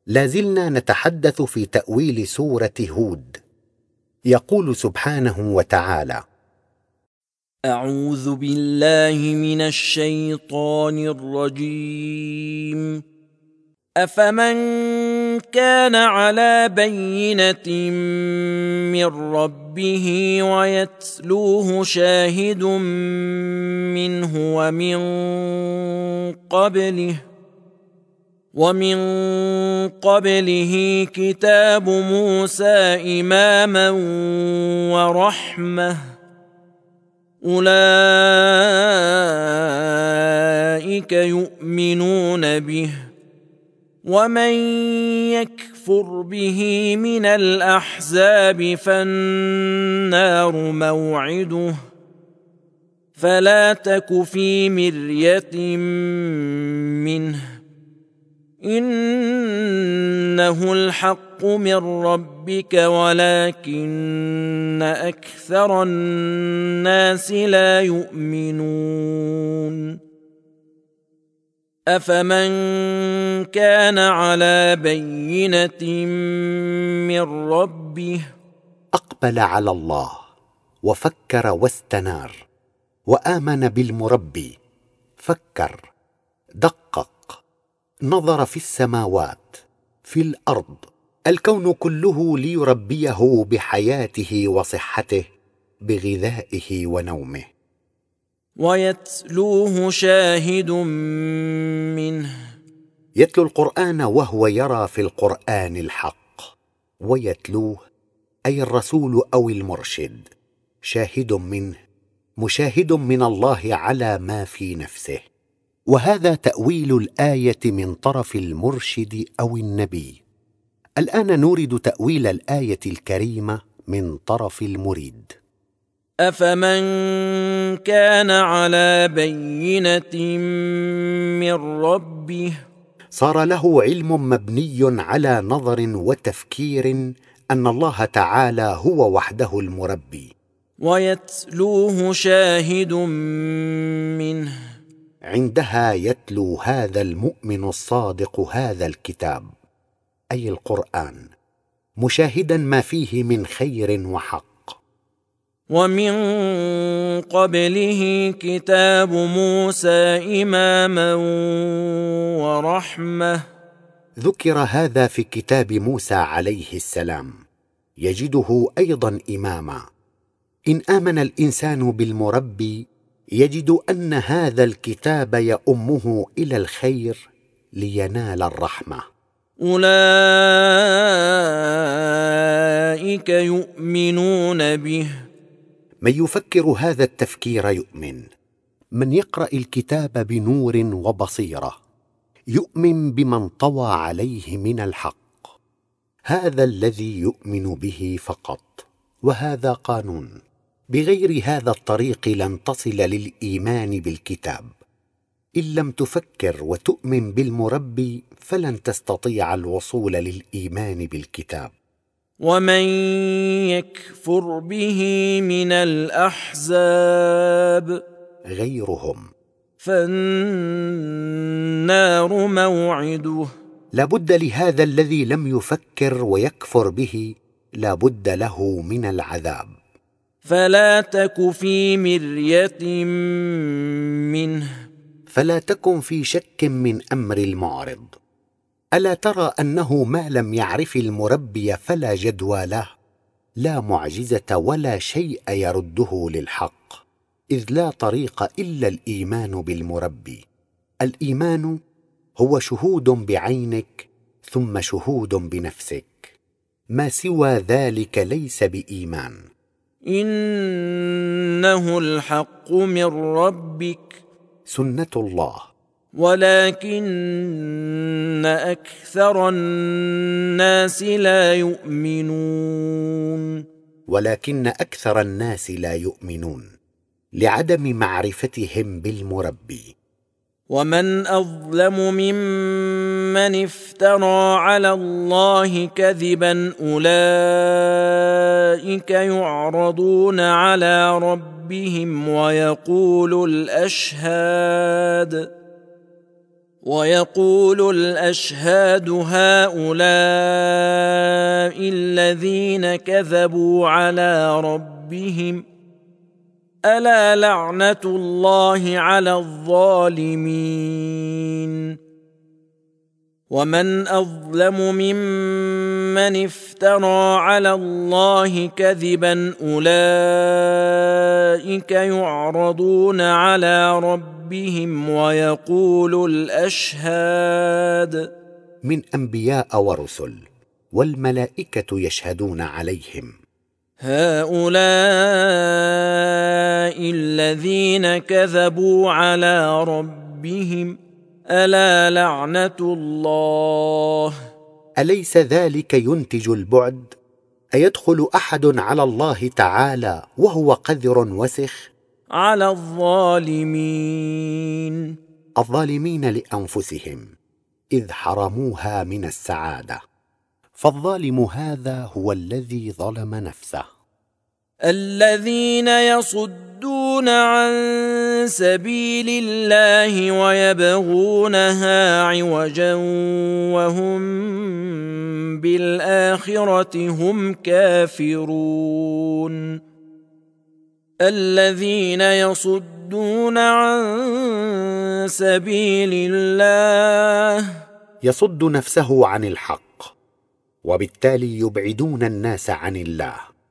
لازلنا نتحدث في تأويل سورة هود. يقول سبحانه وتعالى: أعوذ بالله من الشيطان الرجيم. أفمن كان على بينة من ربه ويتلوه شاهد منه ومن قبله كتاب موسى إماما ورحمة، أولئك يؤمنون به، ومن يكفر به من الأحزاب فالنار موعده، فلا تك في مرية منه، إنه الحق من ربك ولكن أكثر الناس لا يؤمنون. أفمن كان على بينة من ربه أقبل على الله وفكر واستنار وآمن بالمربي، فكر، دقق، نظر في السماوات، في الأرض، الكون كله ليربيه بحياته وصحته، بغذائه ونومه. ويتلوه شاهد منه، يتلو القرآن وهو يرى في القرآن الحق. ويتلوه أي الرسول أو المرشد، شاهد منه، مشاهد من الله على ما في نفسه. وهذا تأويل الآية من طرف المرشد أو النبي. الآن نورد تأويل الآية الكريمة من طرف المريد. أفمن كان على بينة من ربه، صار له علم مبني على نظر وتفكير أن الله تعالى هو وحده المربي. ويتلوه شاهد منه، عندها يتلو هذا المؤمن الصادق هذا الكتاب أي القرآن، مشاهدا ما فيه من خير وحق. ومن قبله كتاب موسى إماما ورحمة. ذكر هذا في كتاب موسى عليه السلام، يجده أيضا إماما. إن آمن الإنسان بالمربي يجد أن هذا الكتاب يؤمه إلى الخير لينال الرحمة. أولئك يؤمنون به، من يفكر هذا التفكير يؤمن. من يقرأ الكتاب بنور وبصيرة يؤمن بمن طوى عليه من الحق. هذا الذي يؤمن به فقط، وهذا قانون. بغير هذا الطريق لن تصل للإيمان بالكتاب. إن لم تفكر وتؤمن بالمربي فلن تستطيع الوصول للإيمان بالكتاب. ومن يكفر به من الأحزاب غيرهم فالنار موعده، لابد لهذا الذي لم يفكر ويكفر به، لابد له من العذاب. فلا تك في مرية منه، فلا تكن في شك من أمر المعرض. ألا ترى أنه ما لم يعرف المربي فلا جدوى له، لا معجزة ولا شيء يرده للحق، إذ لا طريق إلا الإيمان بالمربي. الإيمان هو شهود بعينك ثم شهود بنفسك، ما سوى ذلك ليس بإيمان. إنه الحق من ربك، سنة الله، ولكن أكثر الناس لا يؤمنون. ولكن أكثر الناس لا يؤمنون لعدم معرفتهم بالمربي. ومن أظلم ممن افترى على الله كذبا، أولئك يعرضون على ربهم ويقول الأشهاد هؤلاء الذين كذبوا على ربهم ألا لعنة الله على الظالمين ومن أظلم ممن افترى على الله كذبا أولئك يعرضون على ربهم ويقول الأشهاد من أنبياء ورسل والملائكة يشهدون عليهم هؤلاء الذين كذبوا على ربهم ألا لعنة الله. أليس ذلك ينتج البعد؟ أيدخل أحد على الله تعالى وهو قذر وسخ؟ على الظالمين لأنفسهم إذ حرموها من السعادة، فالظالم هذا هو الذي ظلم نفسه. الذين يصدون عن سبيل الله ويبغونها عوجا وهم بالآخرة هم كافرون. الذين يصدون عن سبيل الله يصد نفسه عن الحق، وبالتالي يبعدون الناس عن الله.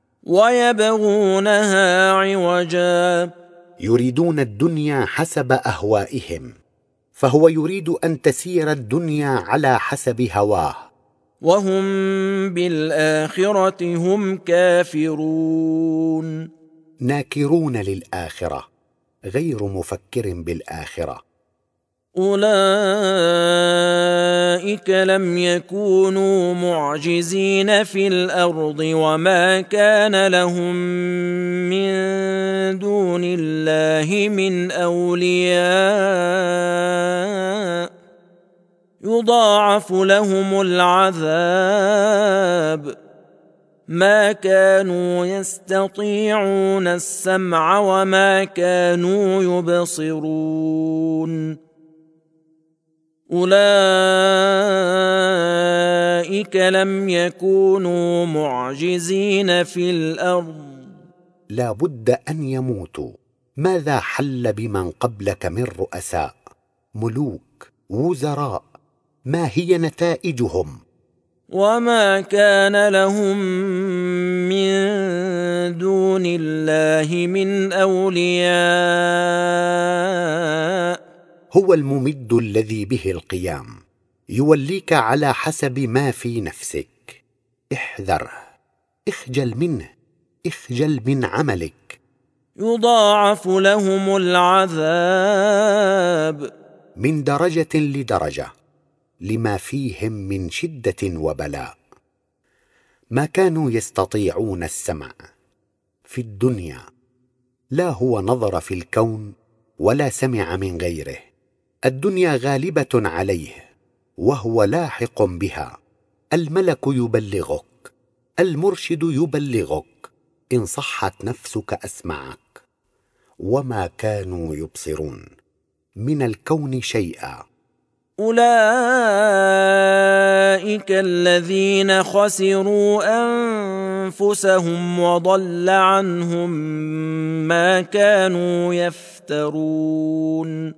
ويبغونها عوجا يريدون الدنيا حسب أهوائهم، فهو يريد أن تسير الدنيا على حسب هواه. وهم بالآخرة هم كافرون. ناكرون للآخرة، غير مفكر بالآخرة. أولئك لم يكونوا معجزين في الأرض وما كان لهم من دون الله من أولياء يضاعف لهم العذاب ما كانوا يستطيعون السمع وما كانوا يبصرون. أولئك لم يكونوا معجزين في الأرض. لا بد أن يموتوا. ماذا حل بمن قبلك من رؤساء، ملوك، وزراء؟ ما هي نتائجهم؟ وما كان لهم من دون الله من أولياء. هو الممد الذي به القيام، يوليك على حسب ما في نفسك. احذره، اخجل منه، اخجل من عملك. يضاعف لهم العذاب من درجة لدرجة لما فيهم من شدة وبلاء. ما كانوا يستطيعون السمع في الدنيا، لا هو نظر في الكون ولا سمع من غيره. الدنيا غالبة عليه وهو لاحق بها. الملك يبلغك، المرشد يبلغك، إن صحت نفسك أسمعك. وما كانوا يبصرون من الكون شيئا. أولئك الذين خسروا أنفسهم وضل عنهم ما كانوا يفترون.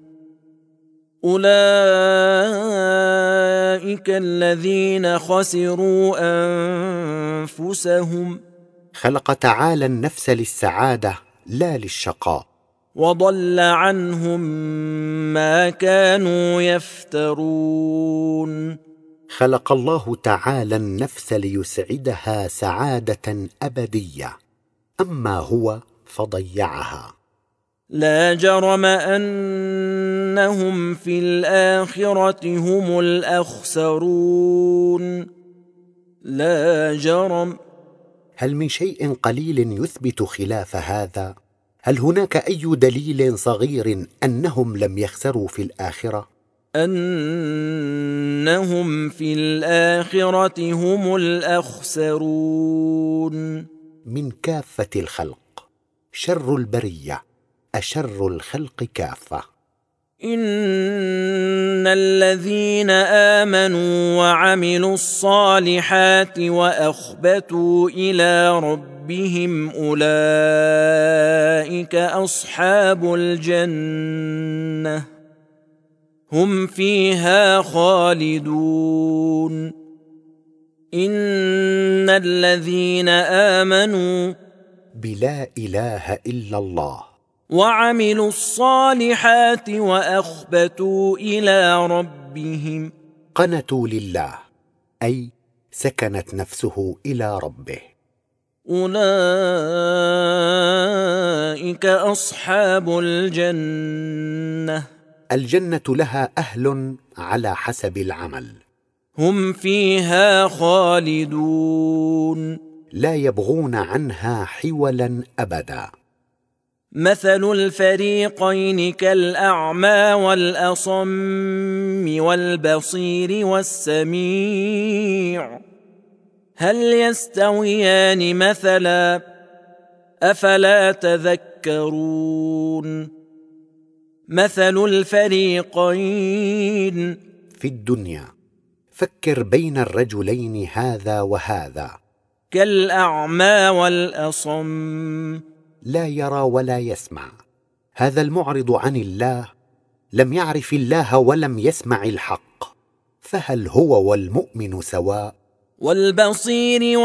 أولئك الذين خسروا أنفسهم. خلق تعالى النفس للسعادة لا للشقاء. وضل عنهم ما كانوا يفترون. خلق الله تعالى النفس ليسعدها سعادة أبدية، أما هو فضيعها. لا جرم أنهم في الآخرة هم الأخسرون. لا جرم. هل من شيء قليل يثبت خلاف هذا؟ هل هناك أي دليل صغير أنهم لم يخسروا في الآخرة؟ أنهم في الآخرة هم الأخسرون. من كافة الخلق شر البرية أشر الخلق كافة. إن الذين آمنوا وعملوا الصالحات وأخبتوا إلى ربهم أولئك أصحاب الجنة هم فيها خالدون إن الذين آمنوا بلا إله إلا الله وعملوا الصالحات وأخبتوا إلى ربهم قنتوا لله، أي سكنت نفسه إلى ربه، أولئك أصحاب الجنة الجنة لها أهل على حسب العمل، هم فيها خالدون لا يبغون عنها حولا أبدا. مثل الفريقين كالأعمى والأصم والبصير والسميع هل يستويان مثلا أفلا تذكرون مثل الفريقين في الدنيا فكر بين الرجلين هذا وهذا، كالأعمى والأصم لا يرى ولا يسمع، هذا المعرض عن الله لم يعرف الله ولم يسمع الحق، فهل هو والمؤمن سواء؟ والبصير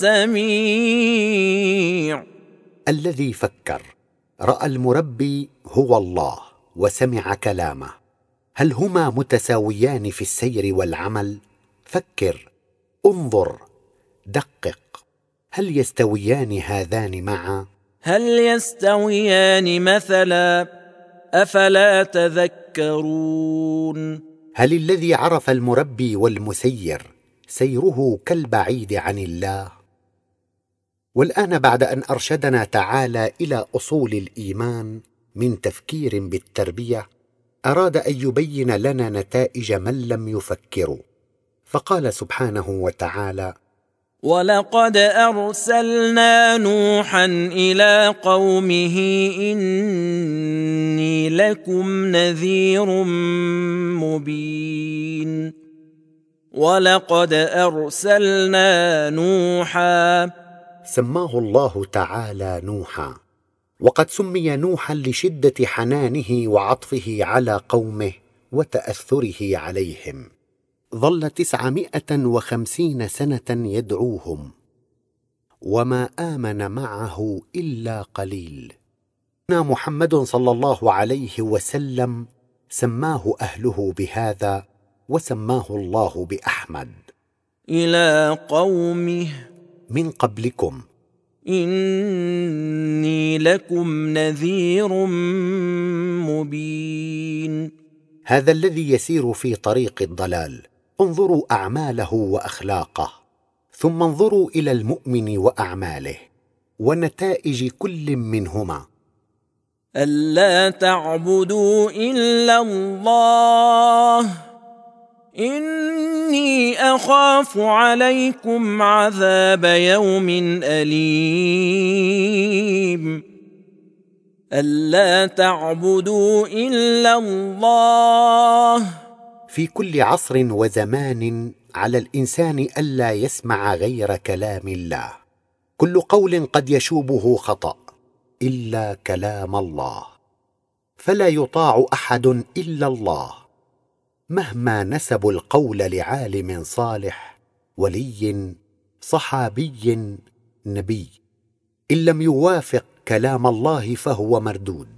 والسميع الذي فكر رأى المربي هو الله وسمع كلامه، هل هما متساويان في السير والعمل؟ فكر، انظر، دقق، هل يستويان هذان معا؟ هل يستويان مثلا أفلا تذكرون هل الذي عرف المربي والمسير سيره كالبعيد عن الله؟ والآن بعد أن أرشدنا تعالى إلى أصول الإيمان من تفكير بالتربية، أراد أن يبين لنا نتائج من لم يفكروا، فقال سبحانه وتعالى: ولقد أرسلنا نوحا إلى قومه إني لكم نذير مبين ولقد أرسلنا نوحا سماه الله تعالى نوحا، وقد سمي نوحا لشدة حنانه وعطفه على قومه وتأثره عليهم. ظل 950 سنة يدعوهم، وما آمن معه إلا قليل. محمد صلى الله عليه وسلم سماه أهله بهذا، وسماه الله بأحمد. إلى قومه من قبلكم إني لكم نذير مبين. هذا الذي يسير في طريق الضلال انظروا أعماله وأخلاقه، ثم انظروا إلى المؤمن وأعماله ونتائج كل منهما. ألا تعبدوا إلا الله إني أخاف عليكم عذاب يوم أليم. ألا تعبدوا إلا الله. في كل عصر وزمان على الإنسان ألا يسمع غير كلام الله، كل قول قد يشوبه خطأ إلا كلام الله، فلا يطاع أحد إلا الله، مهما نسبوا القول لعالم صالح، ولي، صحابي، نبي، إن لم يوافق كلام الله فهو مردود.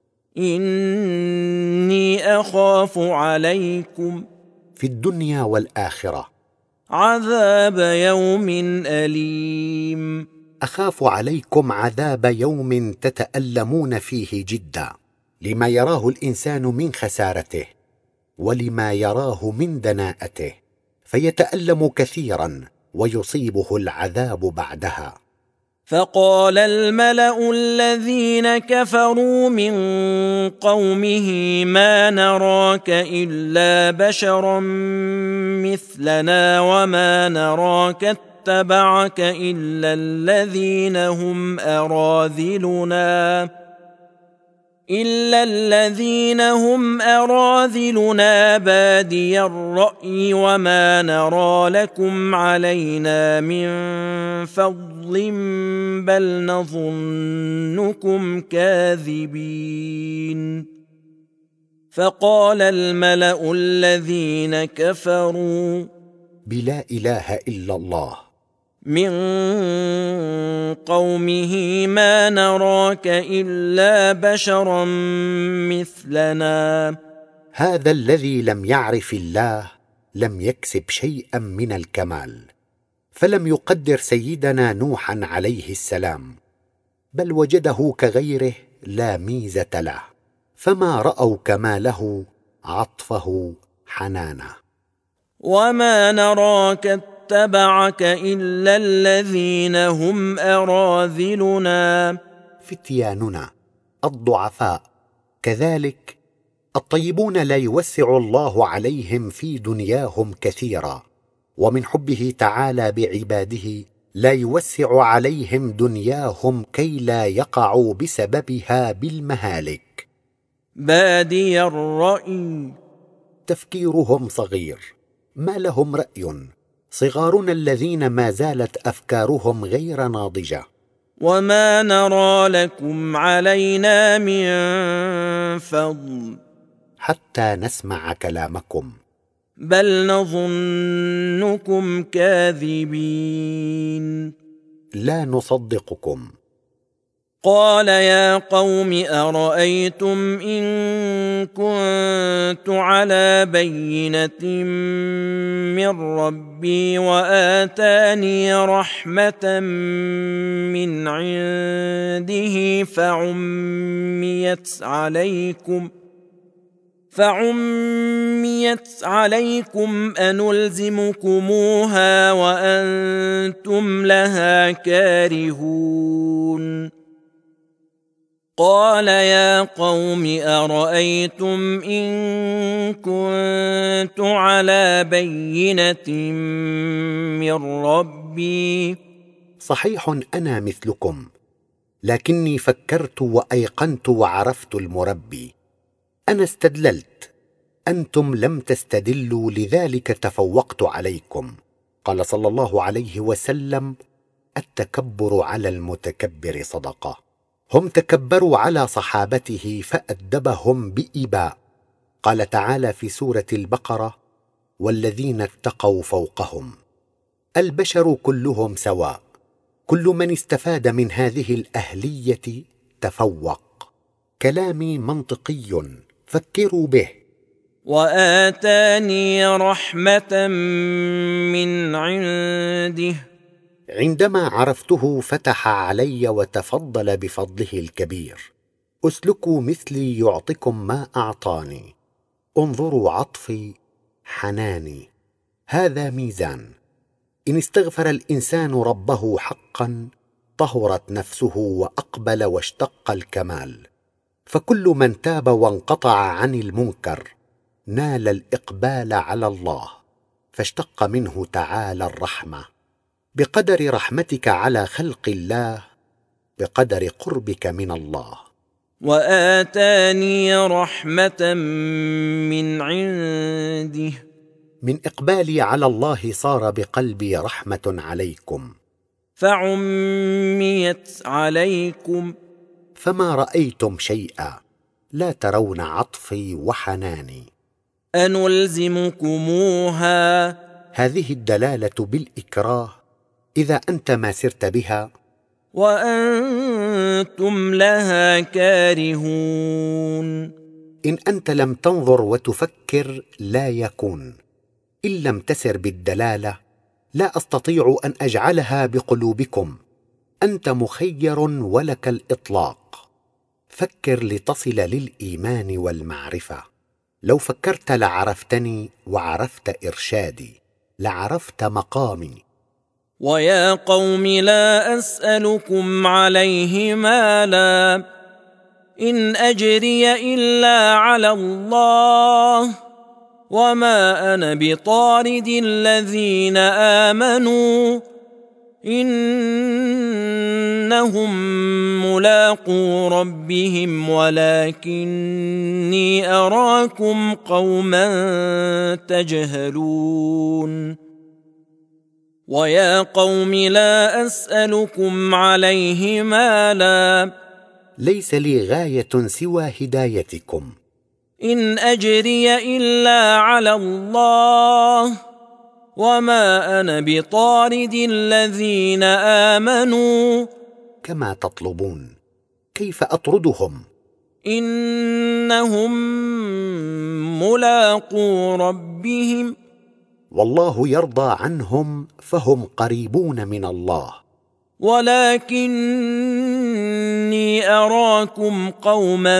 إني أخاف عليكم في الدنيا والآخرة عذاب يوم أليم. أخاف عليكم عذاب يوم تتألمون فيه جدا، لما يراه الإنسان من خسارته ولما يراه من دناءته، فيتألم كثيرا ويصيبه العذاب بعدها. فقال الملأ الذين كفروا من قومه ما نراك إلا بشرا مثلنا وما نراك اتبعك إلا الذين هم أراذلنا إلا الذين هم أراذلنا بادي الرأي وما نرى لكم علينا من فضل بل نظنكم كاذبين. فقال الملأ الذين كفروا بلا إله إلا الله من قومه ما نراك إلا بشرا مثلنا. هذا الذي لم يعرف الله لم يكسب شيئا من الكمال، فلم يقدر سيدنا نوحا عليه السلام، بل وجده كغيره لا ميزة له، فما رأوا كماله عطفه حنانه. وما نراك اتبعك إلا الذين هم أراذلنا. فتياننا الضعفاء كذلك، الطيبون لا يوسع الله عليهم في دنياهم كثيرا، ومن حبه تعالى بعباده لا يوسع عليهم دنياهم كي لا يقعوا بسببها بالمهالك. بادي الرأي تفكيرهم صغير، ما لهم رأي، صغارنا الذين ما زالت أفكارهم غير ناضجة. وما نرى لكم علينا من فضل حتى نسمع كلامكم بل نظنكم كاذبين. لا نصدقكم. قال يا قوم أرأيتم إن كنت على بينة من ربي وآتاني رحمة من عنده فعميت عليكم أنلزمكموها وأنتم لها كارهون. قال يا قوم أرأيتم إن كنت على بينة من ربي. صحيح أنا مثلكم، لكني فكرت وأيقنت وعرفت المربي. أنا استدللت، أنتم لم تستدلوا، لذلك تفوقت عليكم. قال صلى الله عليه وسلم: التكبر على المتكبر صدقة. هم تكبروا على صحابته فأدبهم بإباء. قال تعالى في سورة البقرة: والذين اتقوا فوقهم. البشر كلهم سواء، كل من استفاد من هذه الأهلية تفوق. كلامي منطقي، فكروا به. وآتاني رحمة من عنده. عندما عرفته فتح علي وتفضل بفضله الكبير. اسلكوا مثلي يعطكم ما أعطاني. انظروا عطفي حناني، هذا ميزان. إن استغفر الإنسان ربه حقا طهرت نفسه وأقبل واشتق الكمال. فكل من تاب وانقطع عن المنكر نال الإقبال على الله، فاشتق منه تعالى الرحمة. بقدر رحمتك على خلق الله بقدر قربك من الله. وآتاني رحمة من عنده. من إقبالي على الله صار بقلبي رحمة عليكم. فعميت عليكم. فما رأيتم شيئا، لا ترون عطفي وحناني. أنلزمكموها. هذه الدلالة بالإكراه إذا أنت ما سرت بها وأنتم لها كارهون. إن أنت لم تنظر وتفكر لا يكون. إن لم تسر بالدلالة لا أستطيع أن أجعلها بقلوبكم. أنت مخير ولك الإطلاق. فكر لتصل للإيمان والمعرفة. لو فكرت لعرفتني وعرفت إرشادي، لعرفت مقامي. ويا قوم لا أسألكم عليه مالا إن أجري إلا على الله وما أنا بطارد الذين آمنوا إنهم ملاقو ربهم ولكني أراكم قوما تجهلون ويا قوم لا أسألكم عليه مالا ليس لي غاية سوى هدايتكم. إن أجري إلا على الله وما أنا بطارد الذين آمنوا. كما تطلبون، كيف أطردهم؟ إنهم ملاقو ربهم والله يرضى عنهم، فهم قريبون من الله. ولكني أراكم قوما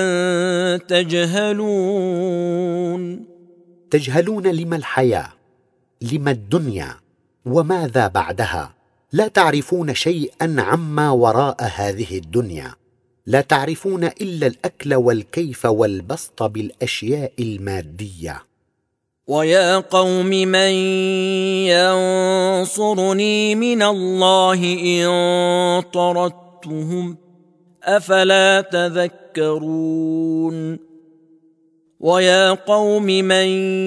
تجهلون. تجهلون لما الحياة، لما الدنيا، وماذا بعدها. لا تعرفون شيئا عما وراء هذه الدنيا، لا تعرفون إلا الأكل والكيف والبسط بالأشياء المادية. ويا قوم من ينصرني من الله إن طردتهم أفلا تذكرون. ويا قوم من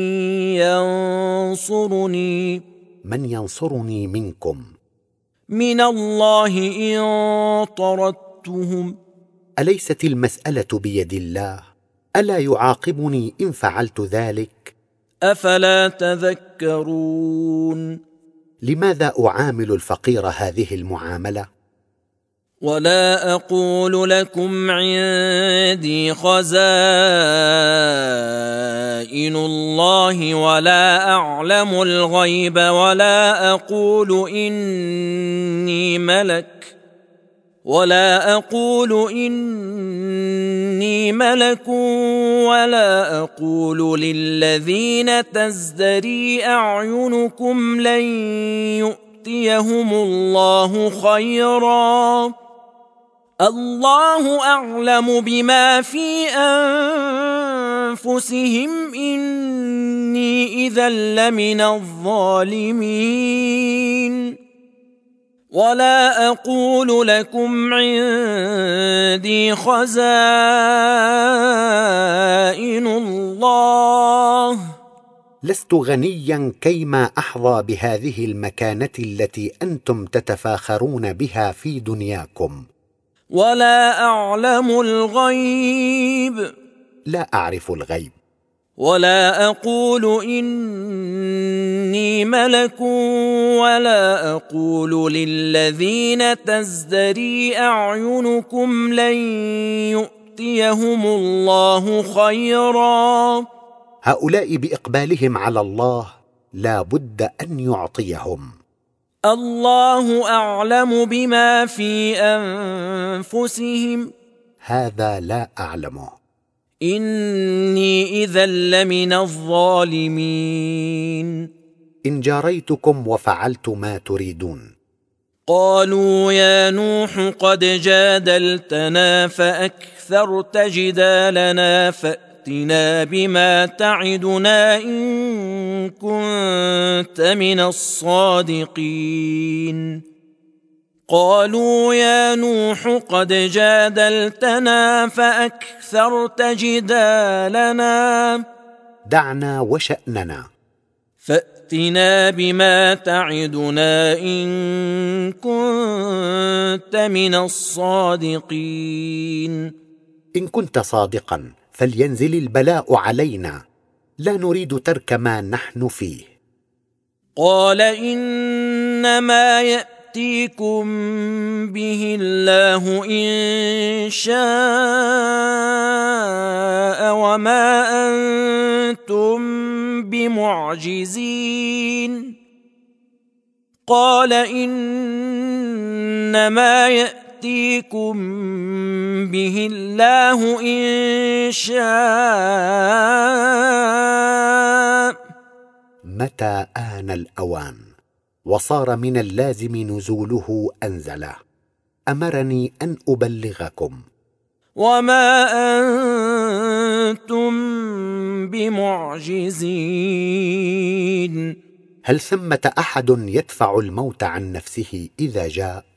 ينصرني من ينصرني منكم؟ من الله إن طردتهم. أليست المسألة بيد الله؟ ألا يعاقبني إن فعلت ذلك؟ أفلا تذكرون. لماذا أعامل الفقير هذه المعاملة؟ ولا أقول لكم عندي خزائن الله ولا أعلم الغيب ولا أقول إني ملك ولا أقول للذين تزدري أعينكم لن يؤتيهم الله خيرا. الله أعلم بما في أنفسهم إني إذا لمن الظالمين. ولا أقول لكم عندي خزائن الله. لست غنيا كيما أحظى بهذه المكانة التي أنتم تتفاخرون بها في دنياكم. ولا أعلم الغيب. لا أعرف الغيب. ولا أقول إني ملك ولا أقول للذين تزدري أعينكم لن يؤتيهم الله خيرا. هؤلاء بإقبالهم على الله لا بد أن يعطيهم. الله أعلم بما في أنفسهم. هذا لا أعلمه. إني إذا لمن الظالمين. إن جاريتكم وفعلت ما تريدون. قالوا يا نوح قد جادلتنا فأكثرت جدالنا فأتنا بما تعدنا إن كنت من الصادقين. قالوا يا نوح قد جادلتنا فأكثرت جدالنا دعنا وشأننا، فأتنا بما تعدنا إن كنت من الصادقين. إن كنت صادقا فلينزل البلاء علينا، لا نريد ترك ما نحن فيه. قال إنما يأتيكم به الله إن شاء وما أنتم بمعجزين. قال إنما يأتيكم به الله إن شاء. متى آن الأوان وصار من اللازم نزوله أنزله، أمرني أن أبلغكم. وما أنتم بمعجزين. هل ثمة أحد يدفع الموت عن نفسه إذا جاء؟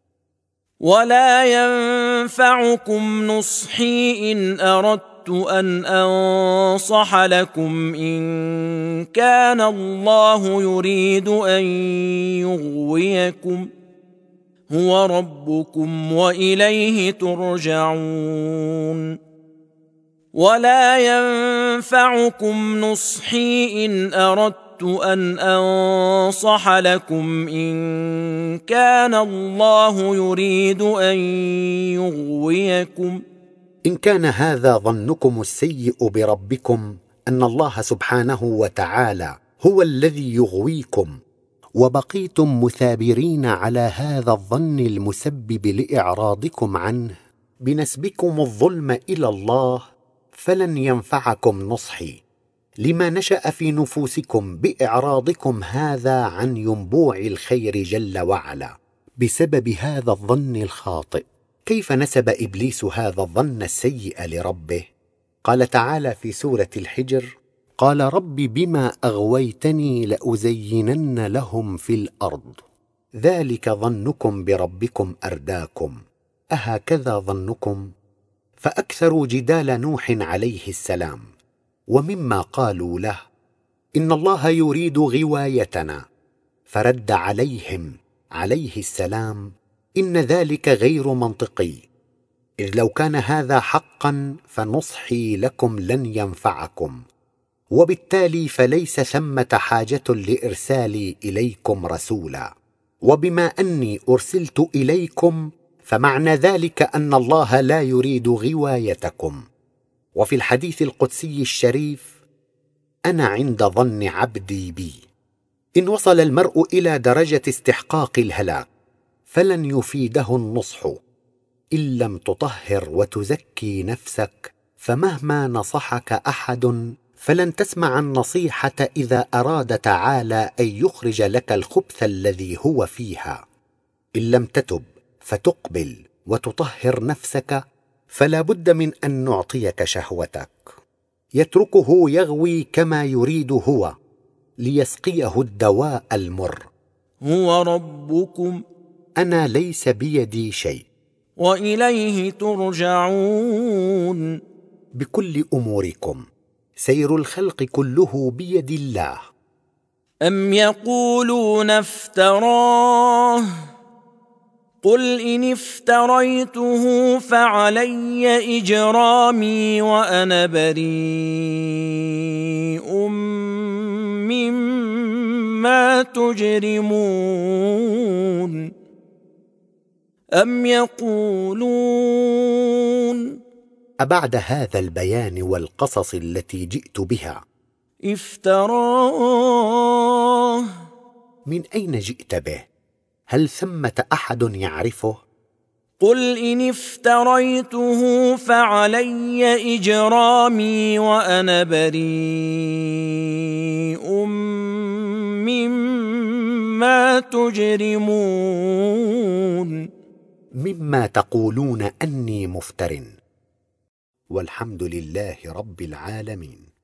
ولا ينفعكم نصحي إن أردت أن أنصح لكم إن كان الله يريد أن يغويكم هو ربكم وإليه ترجعون. ولا ينفعكم نصحي إن أردت أن أنصح لكم إن كان الله يريد أن يغويكم. إن كان هذا ظنكم السيء بربكم أن الله سبحانه وتعالى هو الذي يغويكم، وبقيتم مثابرين على هذا الظن المسبب لإعراضكم عنه بنسبكم الظلم إلى الله، فلن ينفعكم نصحي، لما نشأ في نفوسكم بإعراضكم هذا عن ينبوع الخير جل وعلا بسبب هذا الظن الخاطئ. كيف نسب إبليس هذا الظن السيء لربه؟ قال تعالى في سورة الحجر: قال رب بما أغويتني لأزينن لهم في الأرض ذلك ظنكم بربكم أرداكم أهكذا ظنكم؟ فأكثروا جدال نوح عليه السلام، ومما قالوا له إن الله يريد غوايتنا، فرد عليهم عليه السلام إن ذلك غير منطقي، إذ لو كان هذا حقا فنصحي لكم لن ينفعكم، وبالتالي فليس ثمة حاجة لإرسالي إليكم رسولا، وبما أني أرسلت إليكم فمعنى ذلك أن الله لا يريد غوايتكم. وفي الحديث القدسي الشريف: أنا عند ظن عبدي بي. إن وصل المرء إلى درجة استحقاق الهلاك فلن يفيده النصح إن لم تطهر وتزكي نفسك، فمهما نصحك أحد فلن تسمع النصيحة إذا أراد تعالى أن يخرج لك الخبث الذي هو فيها. إن لم تتب فتقبل وتطهر نفسك فلا بد من أن نعطيك شهوتك، يتركه يغوي كما يريد هو ليسقيه الدواء المر. هو ربكم أنا ليس بيدي شيء وإليه ترجعون. بكل أموركم سير الخلق كله بيد الله. أم يقولون افتراه قل إن افتريته فعلي إجرامي وأنا بريء مما تجرمون. أم يقولون أبعد هذا البيان والقصص التي جئت بها افتراه من أين جئت به؟ هل ثمة أحد يعرفه؟ قل إن افتريته فعلي إجرامي وأنا بريء مما تجرمون. مما تقولون أني مفتر. والحمد لله رب العالمين.